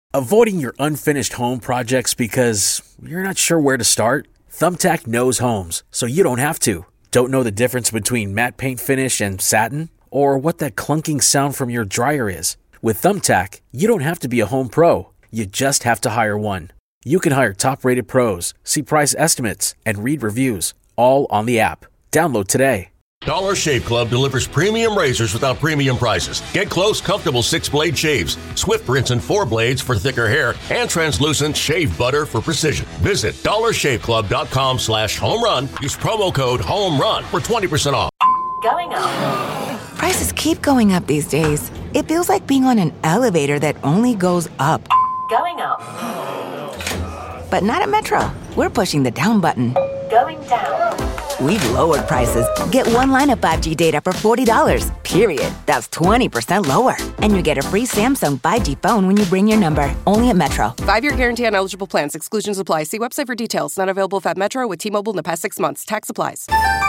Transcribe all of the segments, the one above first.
Avoiding your unfinished home projects because you're not sure where to start? Thumbtack knows homes, so you don't have to. Don't know the difference between matte paint finish and satin? Or what that clunking sound from your dryer is? With Thumbtack, you don't have to be a home pro. You just have to hire one. You can hire top-rated pros, see price estimates, and read reviews, all on the app. Download today. Dollar Shave Club delivers premium razors without premium prices. Get close, comfortable 6-blade shaves, swift rinse and 4 blades for thicker hair, and translucent shave butter for precision. Visit dollarshaveclub.com/home run. Use promo code HOMERUN for 20% off. Going up. Prices keep going up these days. It feels like being on an elevator that only goes up. Going up. But not at Metro. We're pushing the down button. Going down. We've lowered prices. Get one line of 5G data for $40, period. That's 20% lower. And you get a free Samsung 5G phone when you bring your number. Only at Metro. 5-year guarantee on eligible plans. Exclusions apply. See website for details. Not available if at Metro with T-Mobile in the past 6 months. Tax applies.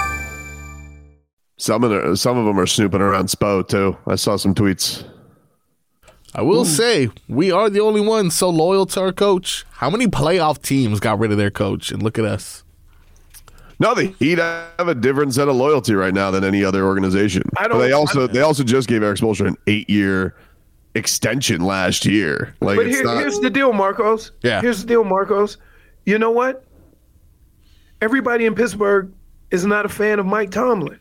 Some of them are snooping around Spo, too. I saw some tweets. I will say, we are the only ones so loyal to our coach. How many playoff teams got rid of their coach? And look at us. No, the Heat have a different set of loyalty right now than any other organization. They also just gave Erik Spoelstra an 8-year extension last year. Here's the deal, Marcos. Yeah. Here's the deal, Marcos. You know what? Everybody in Pittsburgh is not a fan of Mike Tomlin.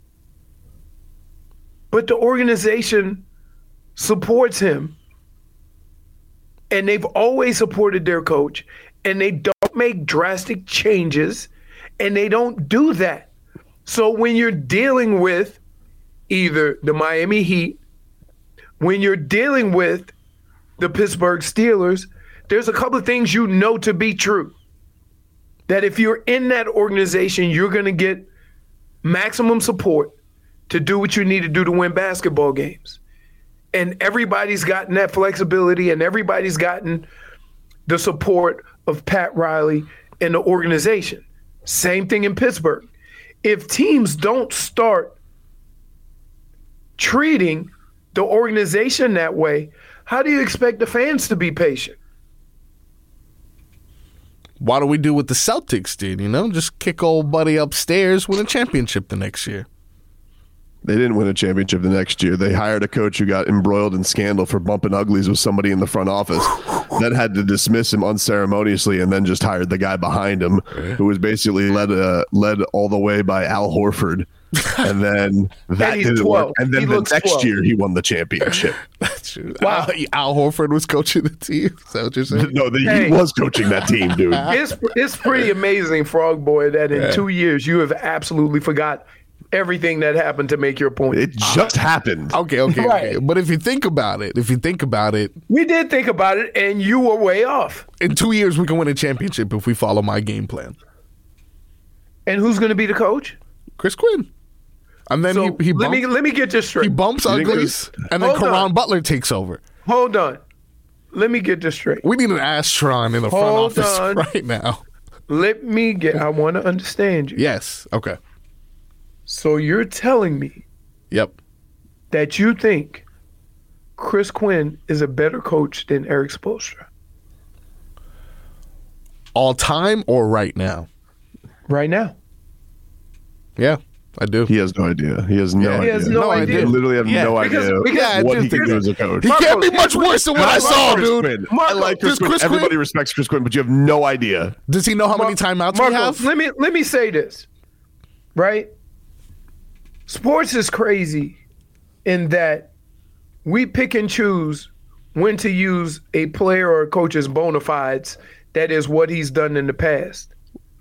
But the organization supports him. And they've always supported their coach. And they don't make drastic changes. And they don't do that. So when you're dealing with either the Miami Heat, when you're dealing with the Pittsburgh Steelers, there's a couple of things you know to be true. That if you're in that organization, you're going to get maximum support to do what you need to do to win basketball games. And everybody's gotten that flexibility, and everybody's gotten the support of Pat Riley and the organization. Same thing in Pittsburgh. If teams don't start treating the organization that way, how do you expect the fans to be patient? Why don't we do what the Celtics did, Just kick old buddy upstairs, win a championship the next year. They didn't win a championship the next year. They hired a coach who got embroiled in scandal for bumping uglies with somebody in the front office. Then had to dismiss him unceremoniously, and then just hired the guy behind him, who was basically led all the way by Al Horford. And then that didn't work. And then the next year he won the championship. That's true. Wow. Al Horford was coaching the team. Is that what you're saying? No, he was coaching that team, dude. It's pretty amazing, Frog Boy, that in 2 years you have absolutely forgot everything that happened to make your point. It just happened. Okay. Right. But if you think about it, we did think about it, and you were way off. In 2 years, we can win a championship if we follow my game plan. And who's going to be the coach? Chris Quinn. And then so let me get this straight. He bumps uglies, and then Caron Butler takes over. Hold on. Let me get this straight. We need an Astron in the front office right now. I want to understand you. Yes. Okay. So you're telling me that you think Chris Quinn is a better coach than Erik Spoelstra? All time or right now? Right now. Yeah, I do. He has no idea. He has no idea. He has no idea. He literally have no idea what he can do as a coach. He can't be much worse than what I saw, dude. I like Chris Quinn. Everybody respects Chris Quinn, but you have no idea. Does he know how many timeouts we have? Let me say this, right? Sports is crazy in that we pick and choose when to use a player or a coach's bona fides, that is what he's done in the past,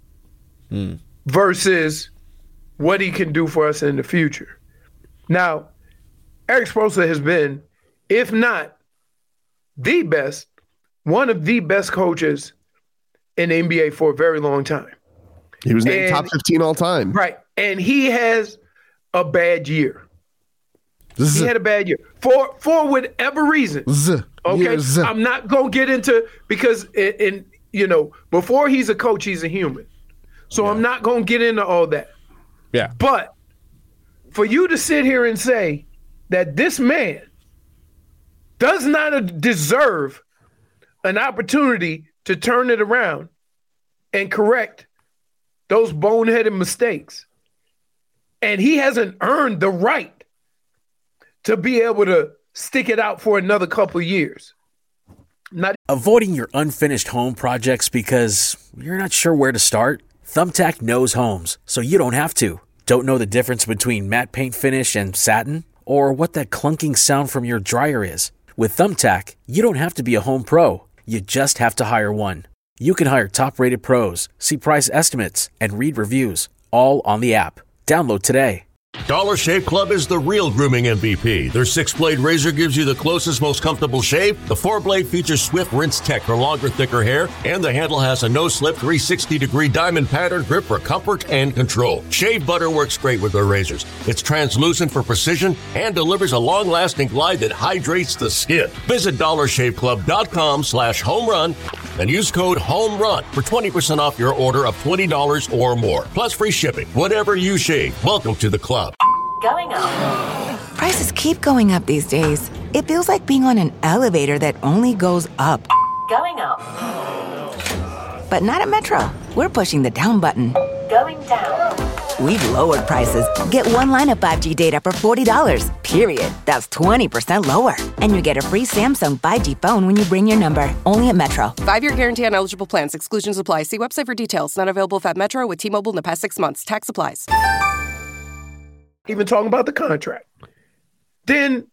versus what he can do for us in the future. Now, Erik Spoelstra has been, if not the best, one of the best coaches in the NBA for a very long time. He was named top 15 all time. Right. And he has a bad year. He had a bad year. For whatever reason. Okay. I'm not going to get into, because before he's a coach, he's a human. So I'm not going to get into all that. Yeah. But for you to sit here and say that this man does not deserve an opportunity to turn it around and correct those boneheaded mistakes. And he hasn't earned the right to be able to stick it out for another couple of years. Avoiding your unfinished home projects because you're not sure where to start? Thumbtack knows homes, so you don't have to. Don't know the difference between matte paint finish and satin? Or what that clunking sound from your dryer is? With Thumbtack, you don't have to be a home pro. You just have to hire one. You can hire top-rated pros, see price estimates, and read reviews, all on the app. Download today. Dollar Shave Club is the real grooming MVP. Their 6-blade razor gives you the closest, most comfortable shave. The 4-blade features Swift Rinse Tech for longer, thicker hair. And the handle has a no-slip 360-degree diamond pattern grip for comfort and control. Shave butter works great with their razors. It's translucent for precision and delivers a long-lasting glide that hydrates the skin. Visit dollarshaveclub.com/homerun and use code HOMERUN for 20% off your order of $20 or more. Plus free shipping. Whatever you shave, welcome to the club. Going up. Prices keep going up these days. It feels like being on an elevator that only goes up. Going up. But not at Metro. We're pushing the down button. Going down. We've lowered prices. Get one line of 5G data for $40, period. That's 20% lower. And you get a free Samsung 5G phone when you bring your number. Only at Metro. 5-year guarantee on eligible plans. Exclusions apply. See website for details. Not available at Metro with T-Mobile in the past 6 months. Tax applies. Even talking about the contract. Then,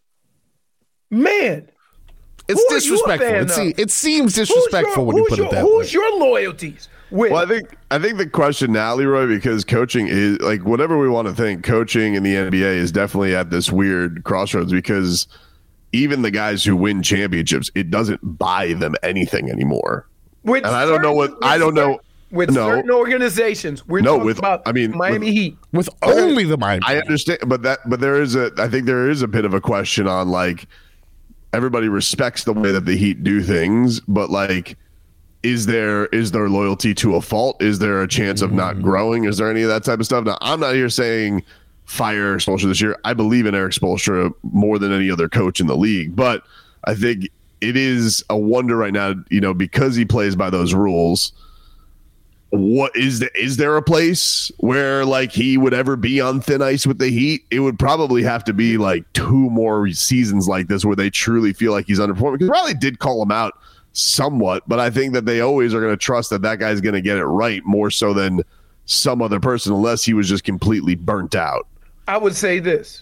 man, It's disrespectful. It seems disrespectful when you put it that way. Who's your loyalties with? Well, I think the question now, Leroy, because coaching is like whatever we want to think, coaching in the NBA is definitely at this weird crossroads because even the guys who win championships, it doesn't buy them anything anymore. With and I don't know what I don't know. With certain organizations, we're talking about Miami Heat. With only the Miami I understand, but there is I think there is a bit of a question on like everybody respects the way that the Heat do things, but like is there loyalty to a fault? Is there a chance of not growing? Is there any of that type of stuff? Now, I'm not here saying fire Eric Spoelstra this year. I believe in Eric Spoelstra more than any other coach in the league, but I think it is a wonder right now, because he plays by those rules. What is there a place where like he would ever be on thin ice with the Heat? It would probably have to be like 2 more seasons like this where they truly feel like he's underperforming. Because Riley did call him out somewhat, but I think that they always are going to trust that guy's going to get it right more so than some other person, unless he was just completely burnt out. I would say this: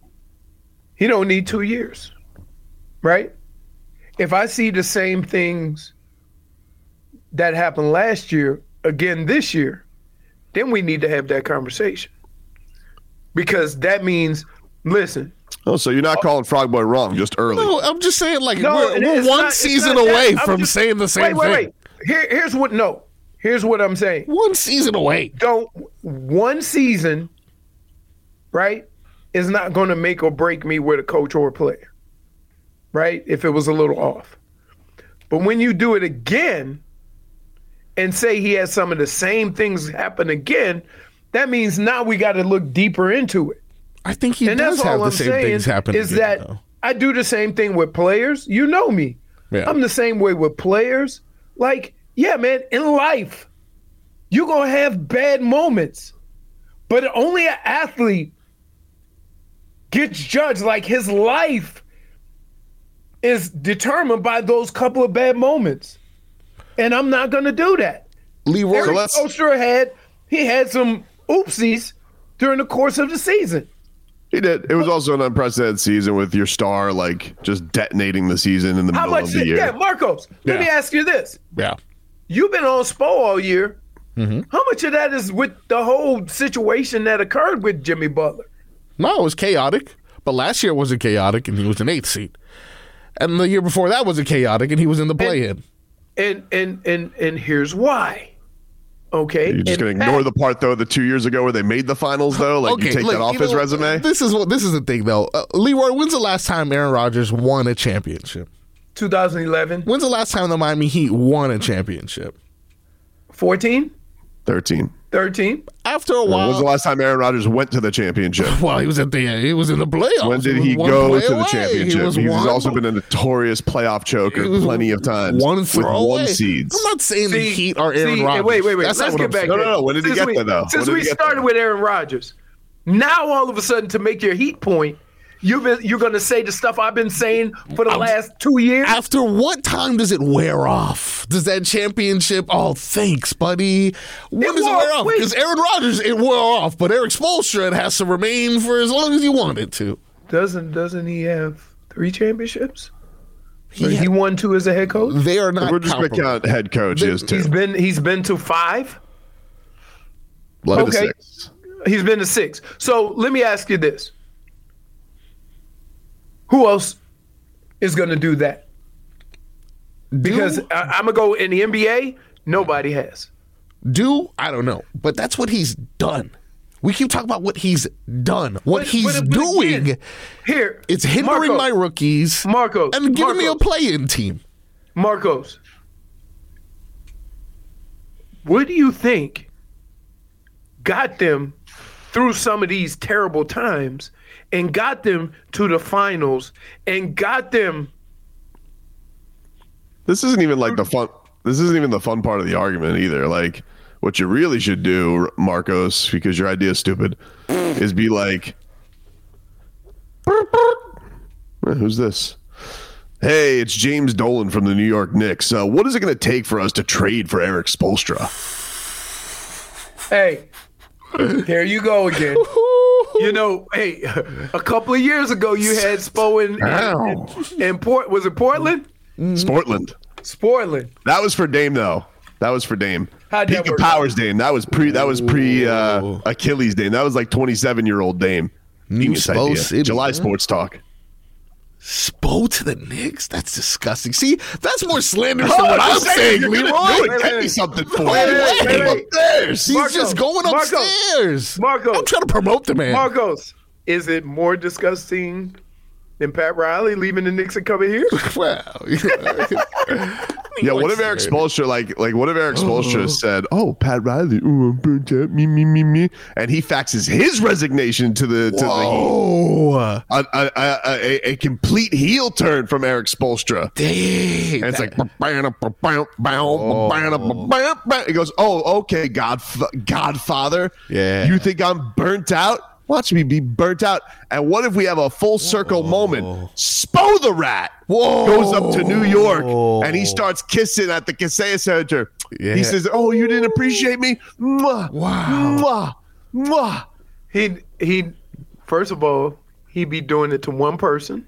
he don't need 2 years, right? If I see the same things that happened last year again this year, then we need to have that conversation. Because that means, listen. Oh, so you're not calling Frog Boy wrong, just early. No, I'm just saying we're one season away from saying the same thing. Wait. Here's what I'm saying. 1 season away. One season, right, is not going to make or break me with a coach or a player, right, if it was a little off. But when you do it again, and say he has some of the same things happen again, that means now we got to look deeper into it. I think he does have the same things happen is again, that though. I do the same thing with players. You know me. Yeah. I'm the same way with players. Like, yeah, man, in life, you're going to have bad moments. But only an athlete gets judged. Like, his life is determined by those couple of bad moments. And I'm not going to do that. Leroy, Eric Spoelstra had some oopsies during the course of the season. He did. It was also an unprecedented season with your star like just detonating the season in the middle of the year. Yeah, Marcos, let me ask you this. Yeah. You've been on Spo all year. Mm-hmm. How much of that is with the whole situation that occurred with Jimmy Butler? No, it was chaotic. But last year wasn't chaotic, and he was an 8th seed. And the year before that wasn't chaotic, and he was in the play-in. And here's why. Okay. You're just going to ignore the part though the 2 years ago where they made the finals though. Like you take that off his resume. This is the thing though. Leroy, when's the last time Aaron Rodgers won a championship? 2011. When's the last time the Miami Heat won a championship? 14. 13. 13. After a When was the while, last time Aaron Rodgers went to the championship? well, he was in the playoffs. When did was he one go play to the away. championship? He's also been a notorious playoff choker plenty of times. One with throw one away. seeds. I'm not saying the Heat are Aaron See, Rodgers. wait. That's not Let's what get I'm back saying. there. No. When did he get there, though? Since When did we he get started there? with Aaron Rodgers, now all of a sudden to make your Heat point, you're going to say the stuff I've been saying for the last 2 years? After what time does it wear off? Does that championship? Oh, thanks, buddy. When does it wear off? Because Aaron Rodgers, it wore off, but Eric Spoelstra, it has to remain for as long as you want it to. Doesn't he have 3 championships? He won 2 as a head coach. They are not. We're just going to count head coach as 2. He's been to 5. Like Okay. 6. He's been to 6. So let me ask you this: who else is going to do that? Because I'm going to go in the NBA. Nobody has. I don't know, but that's what he's done. We keep talking about what he's done, what he's doing. Again, here, It's hindering my rookies, Marcos, and giving me a play-in team. Marcos, what do you think got them through some of these terrible times and got them to the finals and got them? This isn't even like the fun. This isn't even the fun part of the argument either. Like, what you really should do, Marcos, because your idea is stupid, is be like, who's this? Hey, it's James Dolan from the New York Knicks. What is it going to take for us to trade for Eric Spoelstra? Hey, there you go again. You know, hey, a couple of years ago you had Spo in was it Portland? Sportland. Sportland. That was for Dame, though. That was for Dame. How'd that Peak of work Powers Dame. That was pre Achilles Dame. That was like 27-year-old Dame. Genius Spo idea. City, July huh? Sports Talk. Spo to the Knicks? That's disgusting. See, that's more slanderous than what I'm saying, Leroy. Get me something for Wait. He's Marcos, just going upstairs. Marcos. I'm trying to promote the man. Marcos, is it more disgusting than Pat Riley leaving the Knicks and coming here? Well, Yeah, what if Eric Spoelstra what if Eric Spoelstra said, "Oh, Pat Riley, I'm burnt out, me," and he faxes his resignation to the Heat? A complete heel turn from Eric Spoelstra. Dang. And it's like, he goes, "Oh, okay, Godfather. Yeah. You think I'm burnt out? Watch me be burnt out." And what if we have a full circle moment? Spo the Rat goes up to New York and he starts kissing at the Kaseya Center. Yeah. He says, "Oh, you didn't appreciate me? Mwah, Wow. mwah, mwah." He first of all, he'd be doing it to one person.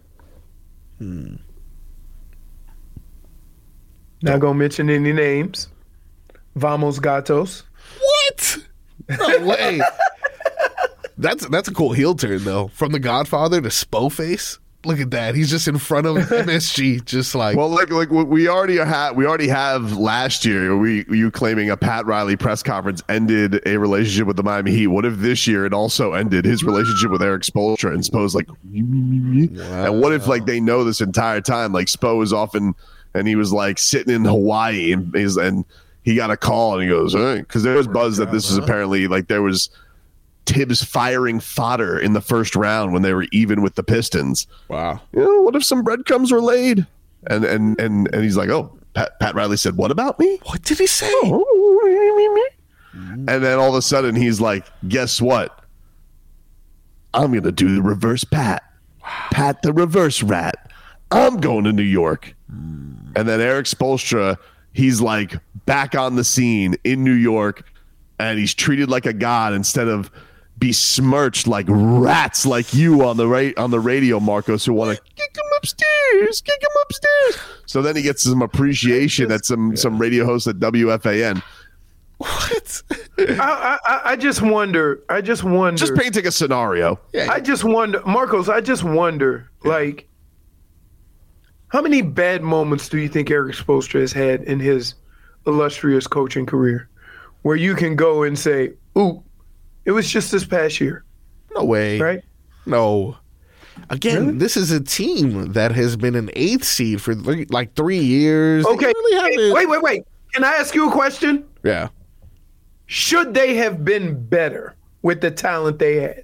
Not gonna mention any names. Vamos Gatos. What? No way. That's a cool heel turn though. From the Godfather to Spo face. Look at that. He's just in front of MSG, just like. Well, like we already have last year. You claiming a Pat Riley press conference ended a relationship with the Miami Heat. What if this year it also ended his relationship with Eric Spoelstra? And Spo's like, wow. And what if like they know this entire time? Like Spo was often, and he was like sitting in Hawaii, and he got a call, and he goes, because there was buzz that this was apparently like there was Tibbs firing fodder in the first round when they were even with the Pistons. Wow. You know, what if some breadcrumbs were laid? And he's like, "Oh, Pat Riley said, what about me? What did he say? And then all of a sudden he's like, guess what? I'm going to do the reverse Pat. Pat the reverse rat. I'm going to New York." And then Eric Spoelstra, he's like back on the scene in New York, and he's treated like a god instead of besmirched like rats like you on the radio, Marcos, who want to kick him upstairs. So then he gets some appreciation at some radio host at WFAN. What? I just wonder. Just painting a scenario. I just wonder, Marcos. I just wonder, like, how many bad moments do you think Eric Spoelstra has had in his illustrious coaching career, where you can go and say, "Ooh, it was just this past year"? No way. Right? No. Again, Really? this is a team that has been an 8th seed for like 3 years. They Okay. really haven't- Wait. Can I ask you a question? Yeah. should they have been better with the talent they had?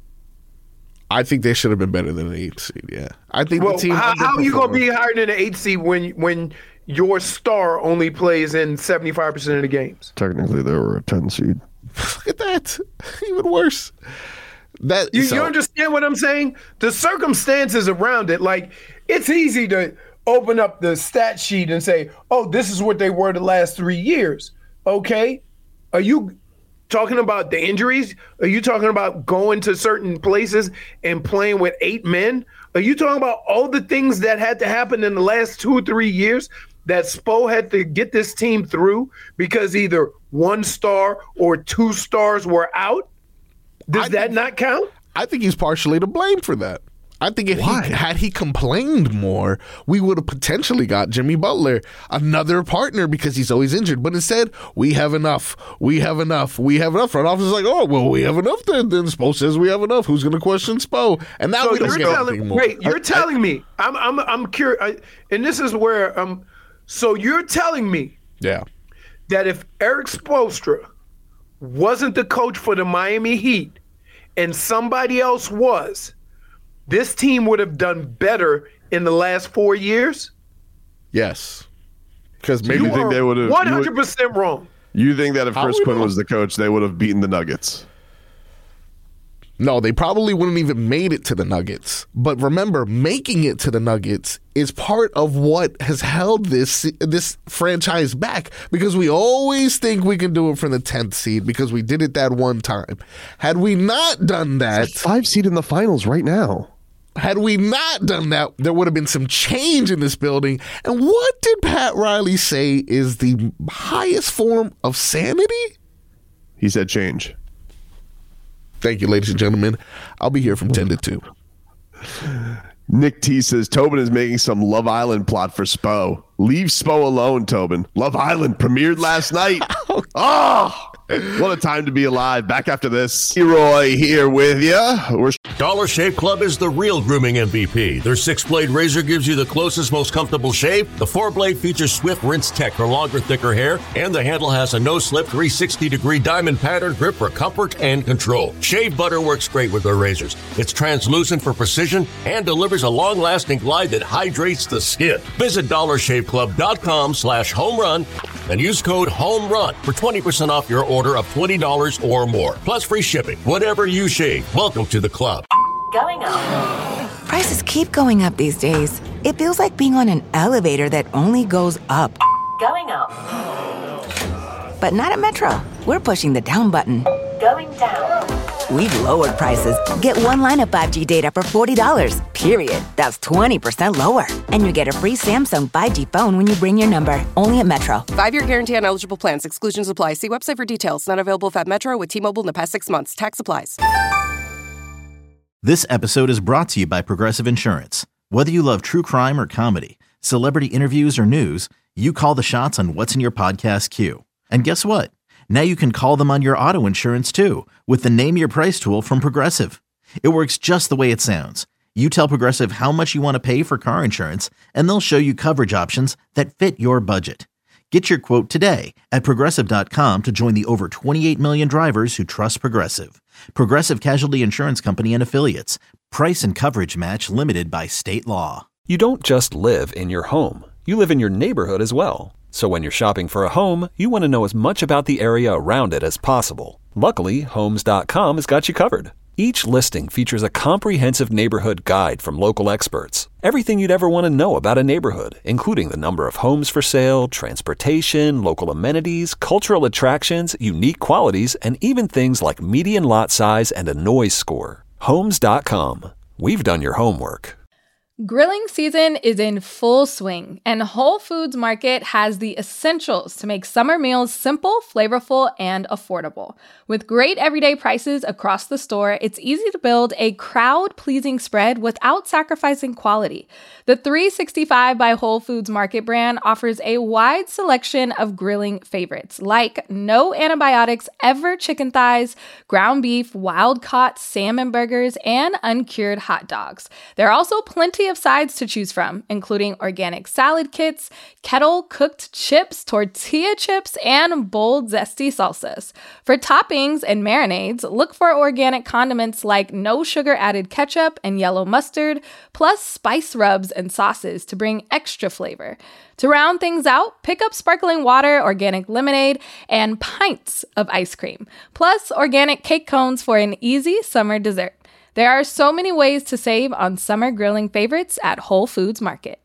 I think they should have been better than an 8 seed, yeah. I think the team how are you going to be higher than an 8 seed when your star only plays in 75% of the games? Technically, they were a 10 seed. Look at that. Even worse. You understand what I'm saying? The circumstances around it, like, it's easy to open up the stat sheet and say, oh, this is what they were the last 3 years. Okay. Are you talking about the injuries? Are you talking about going to certain places and playing with 8 men? Are you talking about all the things that had to happen in the last 2 or 3 years that Spo had to get this team through because either 1 star or 2 stars were out? Does that not count? I think he's partially to blame for that. I think had he complained more, we would have potentially got Jimmy Butler, another partner, because he's always injured. But instead, we have enough. We have enough. We have enough. Front office is like, oh, well, we have enough then. Then Spo says we have enough. Who's going to question Spo? And now we don't get anything more. Wait, you're telling me. I'm curious. And this is where, so you're telling me that if Eric Spoelstra wasn't the coach for the Miami Heat and somebody else was, this team would have done better in the last 4 years? Yes. Because maybe you think they would have 100% wrong. You think that if Chris Quinn was the coach, they would have beaten the Nuggets? No, they probably wouldn't even made it to the Nuggets. But remember, making it to the Nuggets is part of what has held this franchise back, because we always think we can do it from the 10th seed because we did it that one time. Had we not done that, 5 seed in the finals right now. Had we not done that, there would have been some change in this building. And what did Pat Riley say is the highest form of sanity? He said change. Thank you, ladies and gentlemen. I'll be here from 10 to 2. Nick T says, Tobin is making some Love Island plot for Spo. Leave Spo alone, Tobin. Love Island premiered last night. Oh, what a time to be alive. Back after this. Roy here with you. Dollar Shave Club is the real grooming MVP. Their 6-blade razor gives you the closest, most comfortable shave. The 4-blade features Swift Rinse Tech for longer, thicker hair. And the handle has a no-slip 360-degree diamond pattern grip for comfort and control. Shave butter works great with their razors. It's translucent for precision and delivers a long-lasting glide that hydrates the skin. Visit DollarShaveClub.com/homerun and use code HOMERUN for 20% off your order of $20 or more. Plus free shipping. Whatever you shave, welcome to the club. Going up. Prices keep going up these days. It feels like being on an elevator that only goes up. Going up. But not at Metro. We're pushing the down button. Going down. We've lowered prices. Get 1 line of 5G data for $40, period. That's 20% lower. And you get a free Samsung 5G phone when you bring your number. Only at Metro. 5-year guarantee on eligible plans. Exclusions apply. See website for details. Not available at Metro with T-Mobile in the past 6 months. Tax applies. This episode is brought to you by Progressive Insurance. Whether you love true crime or comedy, celebrity interviews or news, you call the shots on what's in your podcast queue. And guess what? Now you can call them on your auto insurance too with the Name Your Price tool from Progressive. It works just the way it sounds. You tell Progressive how much you want to pay for car insurance, and they'll show you coverage options that fit your budget. Get your quote today at Progressive.com to join the over 28 million drivers who trust Progressive. Progressive Casualty Insurance Company and Affiliates. Price and coverage match limited by state law. You don't just live in your home. You live in your neighborhood as well. So when you're shopping for a home, you want to know as much about the area around it as possible. Luckily, Homes.com has got you covered. Each listing features a comprehensive neighborhood guide from local experts. Everything you'd ever want to know about a neighborhood, including the number of homes for sale, transportation, local amenities, cultural attractions, unique qualities, and even things like median lot size and a noise score. Homes.com. We've done your homework. Grilling season is in full swing, and Whole Foods Market has the essentials to make summer meals simple, flavorful, and affordable. With great everyday prices across the store, it's easy to build a crowd-pleasing spread without sacrificing quality. The 365 by Whole Foods Market brand offers a wide selection of grilling favorites, like no antibiotics ever chicken thighs, ground beef, wild-caught salmon burgers, and uncured hot dogs. There are also plenty plenty of sides to choose from, including organic salad kits, kettle-cooked chips, tortilla chips, and bold, zesty salsas. For toppings and marinades, look for organic condiments like no sugar-added ketchup and yellow mustard, plus spice rubs and sauces to bring extra flavor. To round things out, pick up sparkling water, organic lemonade, and pints of ice cream, plus organic cake cones for an easy summer dessert. There are so many ways to save on summer grilling favorites at Whole Foods Market.